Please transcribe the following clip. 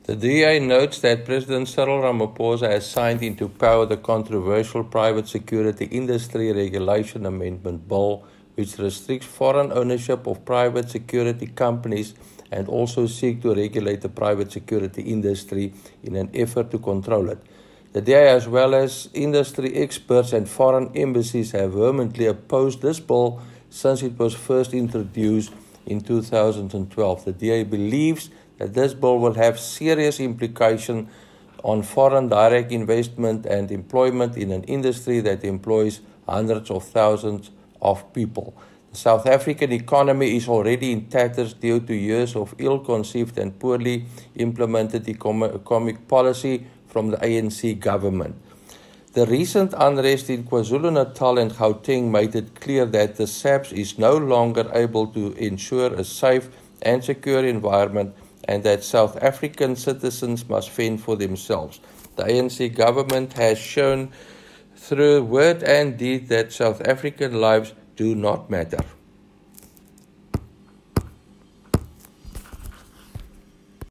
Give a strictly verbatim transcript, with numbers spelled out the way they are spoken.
The D A notes that President Cyril Ramaphosa has signed into power the controversial Private Security Industry Regulation Amendment Bill, which restricts foreign ownership of private security companies and also seeks to regulate the private security industry in an effort to control it. The D A, as well as industry experts and foreign embassies, have vehemently opposed this bill since it was first introduced in two thousand twelve. The D A believes that this bill will have serious implications on foreign direct investment and employment in an industry that employs hundreds of thousands of people. The South African economy is already in tatters due to years of ill-conceived and poorly implemented economic policy from the A N C government. The recent unrest in KwaZulu-Natal and Gauteng made it clear that the SAPS is no longer able to ensure a safe and secure environment, and that South African citizens must fend for themselves. The A N C government has shown through word and deed that South African lives do not matter.